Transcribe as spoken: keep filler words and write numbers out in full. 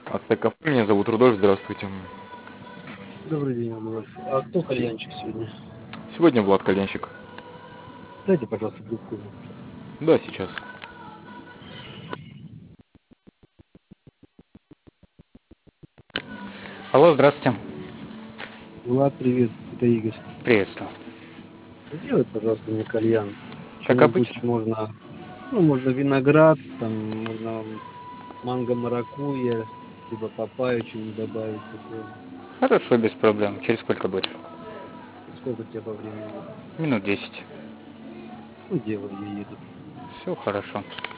А Т К Ф, меня зовут Рудольф, здравствуйте. Добрый день, Рудольф. А кто кальянщик сегодня? Сегодня Влад кальянщик. Дайте, пожалуйста, трубку. Да, сейчас. Алло, здравствуйте. Влад, привет, это Игорь. Приветствую. Сделай, пожалуйста, мне кальян. Как Что-нибудь обычно. можно, ну, можно виноград, там, можно манго-маракуйя, либо папайю что-нибудь добавить такое. Хорошо, без проблем. Через сколько будет? Сколько у тебя по времени будет? Минут десять. Ну, делай, я еду. Все хорошо.